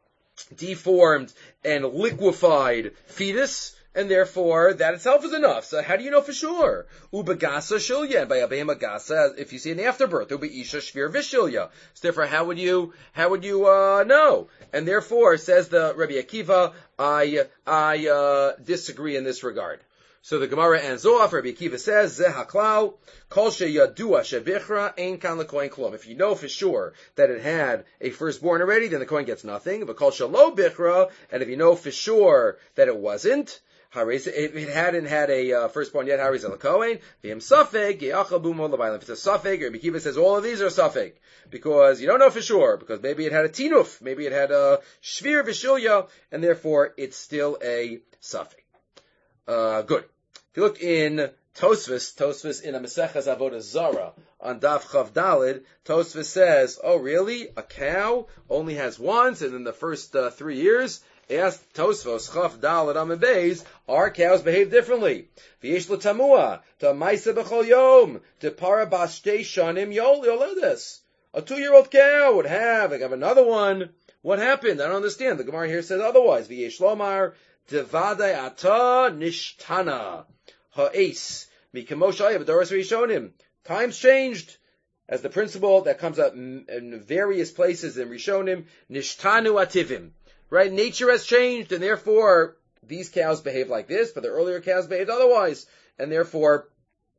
[SPEAKER 1] deformed and liquefied fetus. And therefore, that itself is enough. So how do you know for sure? Ubagasa shilya, by abema gasa, if you see an afterbirth, ubi isha shvir vishilya. So therefore, how would you, how would you, uh, know? And therefore, says the Rabbi Akiva, I, I, uh, disagree in this regard. So the Gemara ends off, Rabbi Akiva says, Zeh haklal, kol sheyadua shebichra, ein kan lekohen klum. If you know for sure that it had a firstborn already, then the kohen gets nothing. But kol shelo bichra, and if you know for sure that it wasn't, if it hadn't had a uh, firstborn yet, Haris el Kohen, v'im safek, ye'achal b'umol l'baylam. If it's a safek, Rabbi Akiva says all of these are safek, because you don't know for sure, because maybe it had a tinuf, maybe it had a shvir v'shilya, and therefore it's still a safek. Uh, good. If you look in Tosfos, Tosfos in a Maseches Avodah Zara, on Daf Chav Dalid, Tosfos says, oh really? A cow only has once, and in the first uh, three years, asked Tosfos, Chav Dalid Amud Beis, our cows behave differently. V'yesh l'tamua, to ma'isa b'chol yom, to para bas shtei shanim yoledes. A two-year-old cow would have, I have another one. What happened? I don't understand. The Gemara here says otherwise. V'yesh lomar, devadei ata nishtana, ha'es, mikamoshaya b'doros rishonim. Times changed. As the principle that comes up in various places in Rishonim, nishtanu ativim. Right? Nature has changed, and therefore, these cows behave like this, but the earlier cows behaved otherwise. And therefore,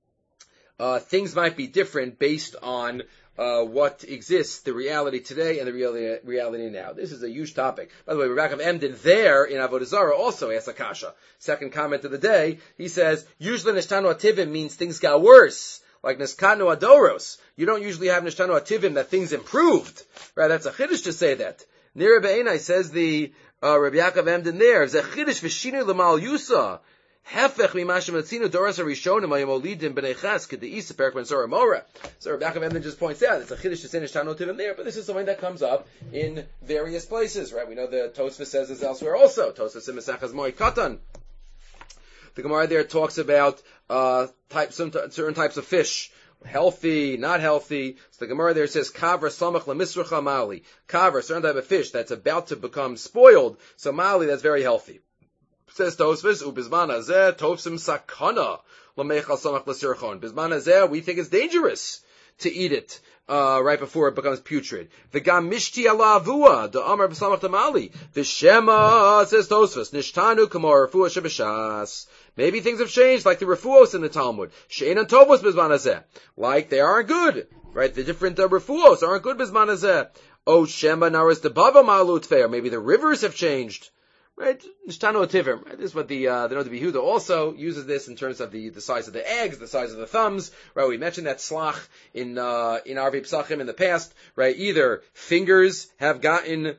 [SPEAKER 1] uh, things might be different based on uh, what exists, the reality today and the reality, reality now. This is a huge topic. By the way, Rebbe Emden there in Avodah Zarah also asks a kasha. Second comment of the day, he says, usually nishtanu ativim means things got worse. Like niskanu adoros. You don't usually have nishtanu ativim that things improved. Right? That's a chiddush to say that. Nira Be'enai says the uh, Rabbi Yaakov Emden there, Zechidish v'shinu l'mal yusa, hefech mimashem atzinu doras harishonim ayim olidim b'nei ches k'de'isa perak ben Zorah Mora. So Rabbi Yaakov Emden just points out, it's a chiddush to say nishtanu ativim there, but this is something that comes up in various places, right? We know the Tosfos says this elsewhere also. Tosfos in Mesachas Moed Katan. The Gemara there talks about uh, type, some t- certain types of fish. Healthy, not healthy. So the Gemara there says, Kavra samach lemisracha mali. Kavra, certain type of fish that's about to become spoiled. So mali, that's very healthy. Says Tosfos, ubizman hazeh tovsim sakana lemechal samach lesirchon. Bizman hazeh, we think it's dangerous to eat it. Uh, right before it becomes putrid. V'gam mishti ala avua, the amar b'samach tamali. V'shema, says Tosfos, nishtanu kamar refuah shebeshas. Maybe things have changed, like the refuos in the Talmud. She'enan tovos bizman hazeh. Like they aren't good. Right? The different uh, refuos aren't good bizman hazeh. Oh, shema naras debava ma'alut fair. Maybe the rivers have changed. Right? Nishtanu ativim. Right? This is what the, uh, the Noda B'Yehuda also uses this in terms of the, the size of the eggs, the size of the thumbs. Right? We mentioned that slach in, uh, in Arvei Psachim in the past. Right? Either fingers have gotten,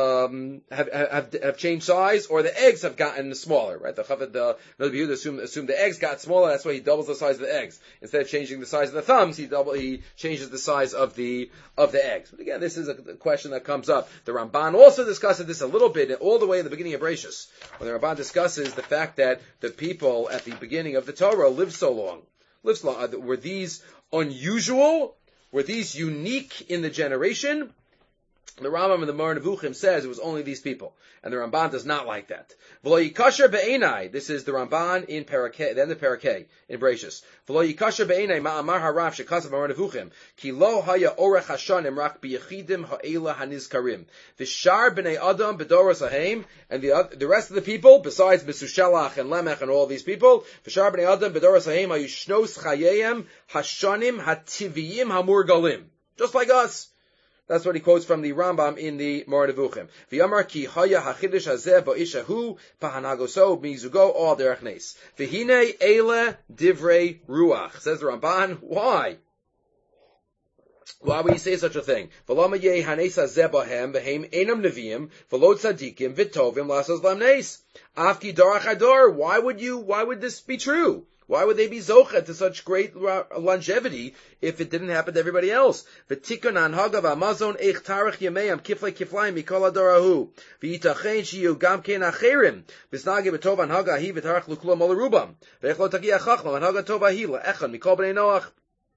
[SPEAKER 1] um, have, have, have changed size, or the eggs have gotten smaller. Right? The Chafet, the Noda B'Yehuda assumed, assumed the eggs got smaller, that's why he doubles the size of the eggs. Instead of changing the size of the thumbs, he double, he changes the size of the, of the eggs. But again, this is a question that comes up. The Ramban also discusses this a little bit, all the way in the beginning of Bereishis, when the Ramban discusses the fact that the people at the beginning of the Torah lived so long. Lived so long. Were these unusual? Were these unique in the generation? The Rambam in the Moreh Nevuchim says it was only these people, and the Ramban does not like that. V'lo yikasher be'enai. This is the Ramban in Parakeh, the end of Parakeh in Bereishis. V'lo yikasher be'enai ma'amar harav shekasav Moreh Nevuchim ki lo haya orech hashanim rak biyechidim ha'ela hanizkarim v'shar b'nei adam b'doros hahem, and the the rest of the people besides Mesushelach and Lemech and all these people v'shar b'nei adam b'doros hahem hayu shnos chayeihem hashanim hativiyim hamurgalim, just like us. That's what he quotes from the Rambam in the Moreh Nevuchim. V'yamar ki haya hachidush hazeh ba'ishahu pahanagoso mizugo all derech nes. V'hine ele divrei ruach. Says the Ramban, why? Why would you say such a thing? Why would you, why would this be true? Why would they be zocha to such great longevity if it didn't happen to everybody else? V'tikun anhaga v'amazon eich tarich yemeyam kiflei kiflayim mikol adorahu v'yitachen shiyu gam kein acherim v'snagi b'tov anhaga hi v'tarich l'kulam olerubam v'ech lo tagia chachma anhaga tov ahi la'echan mikol b'nei Noach.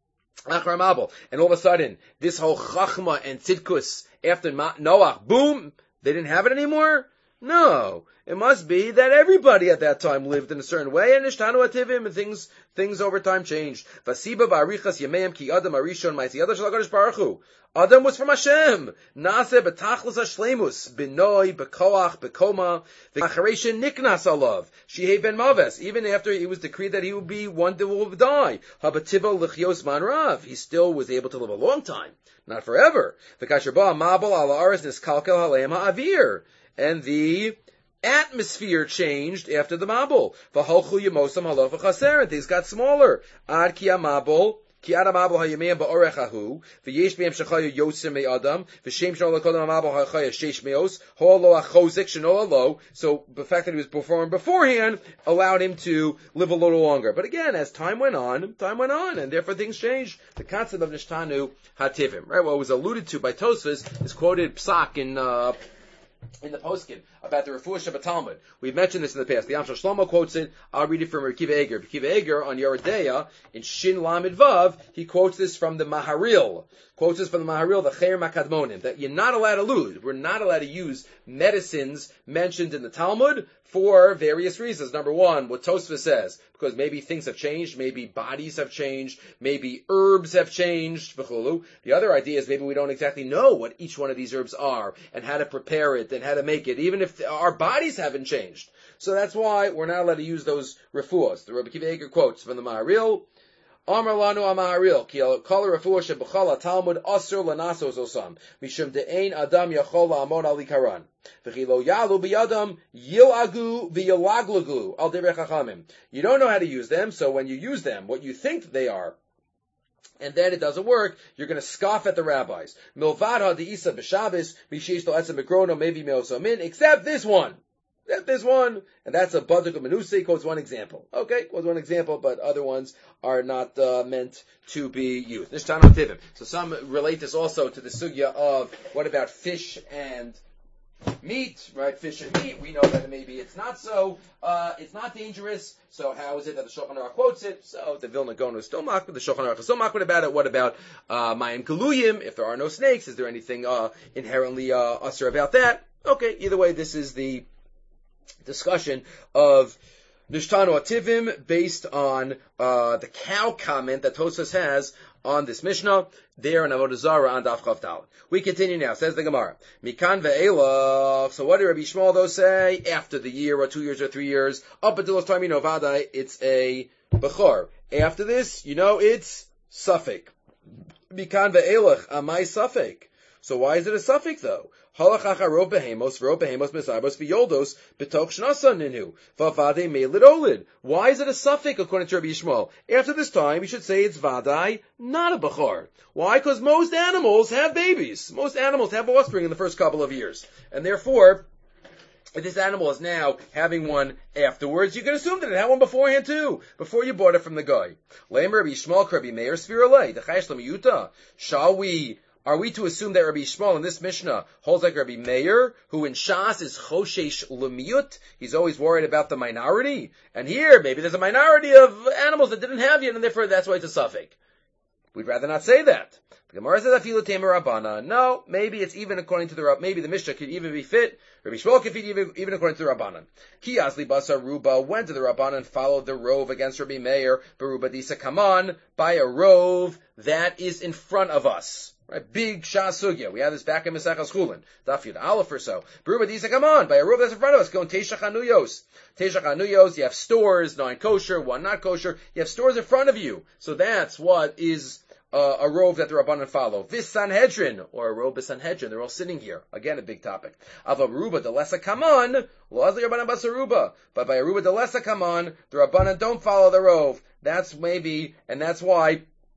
[SPEAKER 1] And all of a sudden, this whole chachma and tzidkus after Noach, boom, they didn't have it anymore? No. It must be that everybody at that time lived in a certain way, and nishtanu ativim, and things, things over time changed. Vasiba ba'arichas yameim ki adam arishon ma'asiyada shel HaKadosh Baruch Hu. Adam was from Hashem. Nase betachlis hashleimus, benoi, bekoach, bekoma, v'achareshin niknas alav. Shehei ben maves. Even after it was decreed that he would be one that will die. Habativo l'chios man rav. He still was able to live a long time. Not forever. V'kasher ba mabel ala aris niskalkel haleim ha'avir. And the atmosphere changed after the Mabul. V'holchu yemosam halof v'chaser, and things got smaller. Ad ki amabul, ki ad amabul hayemeyam ba'orech ahu, v'yesh b'yem shechayu yosim me'adam, v'shem shal l'kodam amabul ha'chaya shesh me'os, ho'alo achozik sheno alo. So the fact that he was performed beforehand allowed him to live a little longer. But again, as time went on, time went on, and therefore things changed. The concept of nishtanu hativim, right? What was alluded to by Tosfos is quoted psak in, uh, in the poskim about the Refuah Shabbat Talmud. We've mentioned this in the past. The Amshel Shlomo quotes it. I'll read it from Rekiva Eger. Rekiva Eger on Yerodeya in Shin Lamed Vav, he quotes this from the Maharil. Quotes this from the Maharil, the Cheir Makadmonim, that you're not allowed to lose. We're not allowed to use medicines mentioned in the Talmud for various reasons. Number one, what Tosfos says, because maybe things have changed, maybe bodies have changed, maybe herbs have changed, v'chulu. The other idea is maybe we don't exactly know what each one of these herbs are, and how to prepare it, and how to make it, even if our bodies haven't changed. So that's why we're not allowed to use those refuahs. The Rabbi Kiva Eger quotes from the Maharil, Amar lanu amaharil, ki kol refuah sheb'chol Talmud asur lanasos osam, mishum de'ein adam yachol la'amon al ikaran. V'chi lo yalu b'yadam yilagu v'yilaglagu al divrei chachamim. You don't know how to use them, so when you use them, what you think they are, and then it doesn't work, you're going to scoff at the rabbis. Milvad ha'di'isa b'shabbos, mishesh to etzem b'krono, maybe me'osamin, except this one. Except this one. And that's a Baduk of Menusei, quotes one example. Okay, quotes one example, but other ones are not uh, meant to be used. Nishtanu tivim. So some relate this also to the sugya of, what about fish and meat, right? Fish and meat, we know that maybe it's not so, uh, it's not dangerous. So how is it that the Shulchan Aruch quotes it? So the Vilna Gaon is still makbid, the Shulchan Aruch is still makbid about it. What about uh, Mayim Galuyim? If there are no snakes, is there anything uh, inherently uh, usher about that? Okay, either way, this is the discussion of Nishtanu Ativim based on uh, the cow comment that Tosfos has on this Mishnah there in Avodah Zarah on Daf Chav Daled. We continue now. Says the Gemara, Mikan ve'elach. So what did Rabbi Shmuel though say? After the year or two years or three years, up until this time, you know, Vadai, it's a Bechor. After this, you know, it's Suffolk. Mikan ve'elach, amai Suffolk. So why is it a Suffolk though? Halachacha rov behemos, rov behemos mesarbos v'yoldos b'toch shnasa ninu v'avadei meilid olid. Why is it a suffix according to Rabbi Yishmael? After this time, you should say it's vadai, not a bachar. Why? Because most animals have babies. Most animals have offspring in the first couple of years, and therefore, if this animal is now having one afterwards, you can assume that it had one beforehand too, before you bought it from the guy. Lamer Rabbi Yishmael, Rabbi Meir, Sviralei, the Chayesh Lamiyuta. Shall we? Are we to assume that Rabbi Yishmael in this Mishnah holds like Rabbi Meir, who in Shas is Choshesh Lumiyut? He's always worried about the minority. And here, maybe there's a minority of animals that didn't have yet, and therefore that's why it's a suffix. We'd rather not say that. The Gemara says, Afilu Tamer Rabbana. No, maybe it's even according to the Rabbana. Maybe the Mishnah could even be fit. Rabbi Yishmael could fit even, even according to the Rabbanan. Ki Asli Basa Ruba went to the Rabbanan, followed the rove against Rabbi Meir, Baruba Disa Kaman, by a rove that is in front of us. Right, big Shas Sugya. We have this back in Mesachas Chulin. Daf Yud Aleph or so. Baruba Disa Kaman, by a rove that's in front of us, going Teishach Hanuyos. Teishach Hanuyos, you have stores, nine kosher, one not kosher. You have stores in front of you. So that's what is Uh, a rove that the Rabbanan follow. Vis Sanhedrin, or a rove of Sanhedrin. They're all sitting here. Again, a big topic. Ava Aruba de Lesa Kaman, was the Rabbanan Basaruba. But by Aruba de Lesa Kaman, the Rabbanan don't follow the rove. That's maybe, and that's why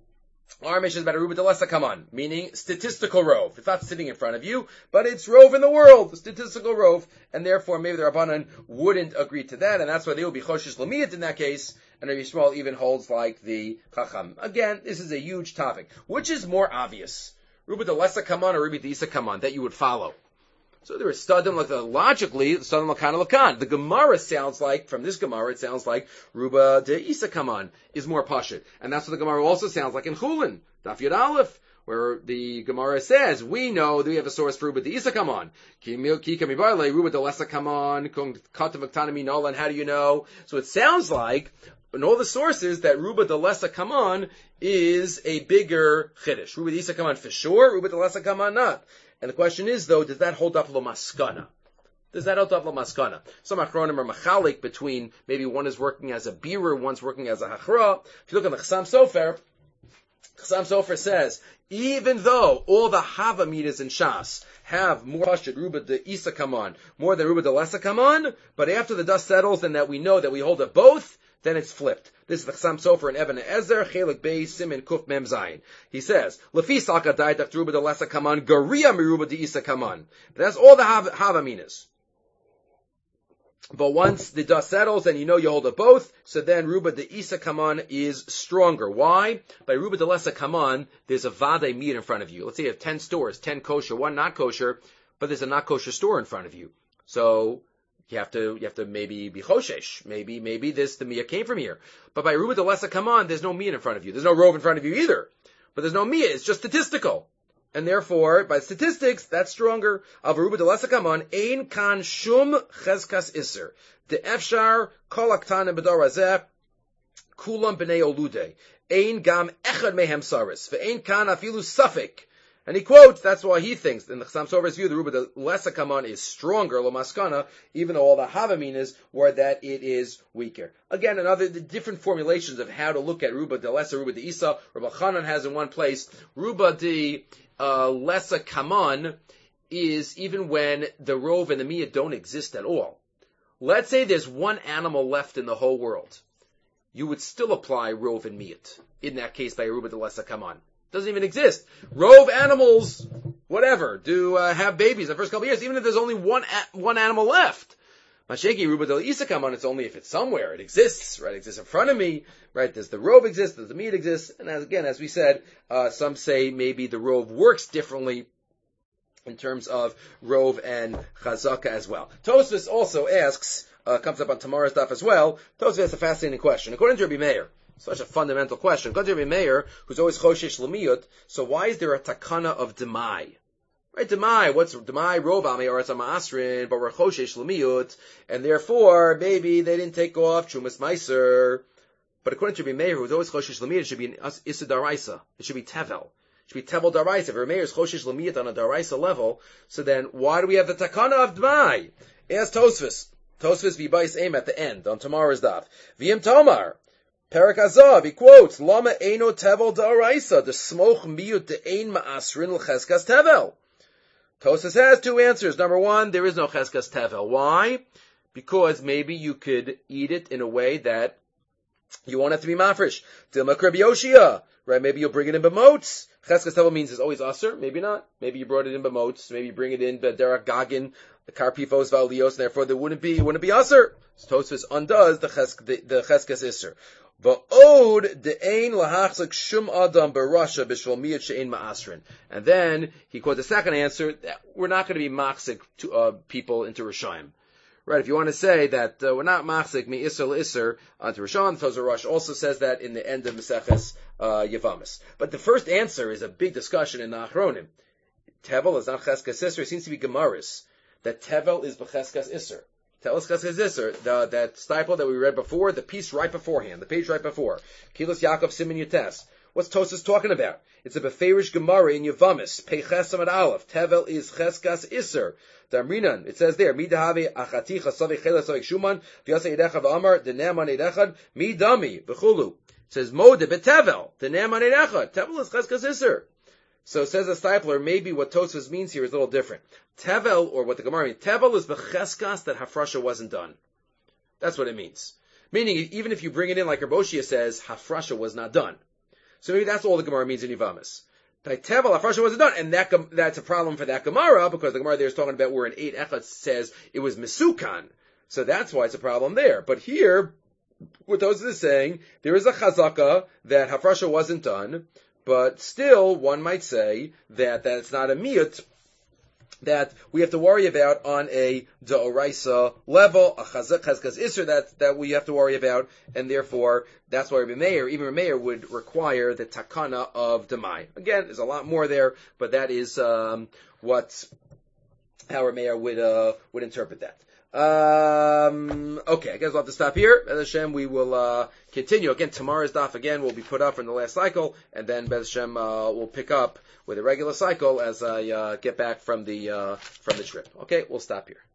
[SPEAKER 1] Our mission is about a Ruba Delesa Kaman, meaning statistical rove. It's not sitting in front of you, but it's rove in the world, statistical rove, and therefore maybe the Rabbanan wouldn't agree to that, and that's why they would be Choshesh Lamiyat in that case, and Rabbi Yishmael even holds like the Chacham. Again, this is a huge topic. Which is more obvious? Ruba Delesa Kaman or Ruba Delesa Kaman that you would follow? So there is Stadim, like, logically, Stadim Lakan Lakan. The Gemara sounds like, from this Gemara, it sounds like Ruba de Isa Kaman is more Pashut. And that's what the Gemara also sounds like in Chulin, Daf Yud Aleph, where the Gemara says, we know that we have a source for Ruba de Isa Kaman. Ki Kamibarle, Ruba de Lesa Kaman, Katav Aktanami Nolan, how do you know? So it sounds like, in all the sources, that Ruba de Lesa Kaman is a bigger Chiddush. Ruba de Isa Kaman for sure, Ruba de Lesa Kaman not. And the question is, though, does that hold up l'maskana? Does that hold up l'maskana? Some achronim are machalik between, maybe one is working as a birur, one's working as a hachra. If you look at the Chassam Sofer, Chassam Sofer says, even though all the Hava midas in Shas have more pashut Ruba de Isa Kaman, more than Ruba de Lesa Kaman, but after the dust settles and that we know that we hold up both, then it's flipped. This is the Chassam Sofer and Eben Ezer, Chelik Beis, Simin Kuf Mem Zayin. He says, Lefi Saka Daitach Ruba de Lesa Kaman, Garia Miruba de Isa Kaman. That's all the Hava minas. But once the dust settles and you know you hold up both, so then Ruba de Isa Kaman is stronger. Why? By Ruba de Lesa Kaman, there's a Vade meat in front of you. Let's say you have ten stores, ten kosher, one not kosher, but there's a not kosher store in front of you. So, You have to, you have to maybe be choshesh. Maybe, maybe this, the miyah came from here. But by Ruba de Lesa Kaman, there's no miyah in front of you. There's no rove in front of you either. But there's no miyah. It's just statistical. And therefore, by statistics, that's stronger. Of Ruba de Lesa Kaman, ein kan shum cheskas iser. De efshar kol aktanim b'dor hazeh, kulam b'nei olude. Ein gam echad mehem saris. Ve'ein kan afilu safik. And he quotes, that's why he thinks, in the Chassam Sofer's view, the Ruba de Lesa Kaman is stronger, Lamaskana, even though all the Havaminas were that it is weaker. Again, another, the different formulations of how to look at Ruba de Lesa, Ruba de Isa, Rabbi Chanan has in one place, Ruba de uh, Lesa Kaman is even when the Rove and the Miyah don't exist at all. Let's say there's one animal left in the whole world. You would still apply Rove and Miyat, in that case by Ruba de Lesa Kaman. Doesn't even exist. Rove animals, whatever, do uh, have babies the first couple of years, even if there's only one a- one animal left. Masheki Ruba del Isa Kaman, it's only if it's somewhere. It exists, right? It exists in front of me, right? Does the Rove exist? Does the meat exist? And as, again, as we said, uh, some say maybe the Rove works differently in terms of Rove and Chazaka as well. Tosfos also asks, uh, comes up on tomorrow's daf as well, Tosfos has a fascinating question. According to Rabbi Meir, such a fundamental question. According to Rabbi Meir, who's always choshesh lamiyut, so why is there a takana of demai? Right, demai, what's demai? Rov amei or it's a ma'asrin, but we're choshesh lamiyut, and therefore, maybe they didn't take off chumas meiser. But according to Rabbi Meir, who's always choshesh lamiyut, it should be an issa daraisa. It should be tevel. It should be tevel daraisa. If Rabbi Meir is choshesh lamiyut on a daraisa level, so then why do we have the takana of demai? Ask Tosfos. Tosfos v'bayis aim at the end, on tomorrow's daf. V'im tomar. Perak Azav, he quotes, Lama eino tevel da'araisa, the smoch miyut de ein ma'asrin l'cheskas tevel. Tosfos has two answers. Number one, there is no cheskas tevel. Why? Because maybe you could eat it in a way that you won't have to be mafresh. Dilma Rabbi Yoshia, right? Maybe you'll bring it in b'motes. Cheskas tevel means it's always aser. Maybe not. Maybe you brought it in b'motes. Maybe you bring it in b'derek gagin, the karpifos v'alios, and therefore there wouldn't be, it wouldn't be aser. So Tosfos undoes the ches, the, the cheskas iser. Va'od de'ein lahachzik shum adam barasha b'shval miyat she'ein ma'asrin. And then he quotes the second answer that we're not going to be machzik to uh, people into Rishayim. Right? If you want to say that uh, we're not machzik mi iser l'isser onto Rishon, Tozer Rosh also says that in the end of Meseches uh, Yavamis. But the first answer is a big discussion in the Achronim. Tevel is not cheskas iser. It seems to be Gemaris that Tevel is b'cheskas iser. Tell us the that stipple that we read before, the piece right beforehand, the page right before. Kilos Yaakov Simin Yutes. What's Tosfos talking about? It's a beferish Gemara in Yavamis. Peiches Amad Aleph. Tevel is cheskas iser. Damrinan. It says there. Mi dahavi achati chasavi chela savik shuman. V'yasa yidecha v'amar. Deneman yidechad. Mi dami. V'chulu. It says mode betevel. Deneman yidechad. Tevel is cheskas iser. So says a stipler, maybe what Tosfos means here is a little different. Tevel, or what the Gemara means, Tevel is b'cheskas that hafrasha wasn't done. That's what it means. Meaning, even if you bring it in like Rabbi Oshia says, hafrasha was not done. So maybe that's all the Gemara means in Yivamis. Tevel Hafrasha wasn't done, and that that's a problem for that Gemara because the Gemara there is talking about where an eight echad says it was Mesukan. So that's why it's a problem there. But here, what Tosfos is saying, there is a chazaka that Hafrasha wasn't done, but still one might say that that's not a miyut that we have to worry about on a D'oraisa level, a chazak chazkas isser that, that we have to worry about, and therefore that's why Rabbi Meir, even Rabbi Meir would require the takana of Demai. Again, there's a lot more there, but that is um, what how Rabbi Meir would uh, would interpret that. Um, okay, I guess we'll have to stop here. Bez Hashem, we will uh, continue. Again, tomorrow's daf again will be put up from the last cycle, and then Bez Hashem uh, will pick up with a regular cycle as I uh, get back from the uh, from the trip. Okay, we'll stop here.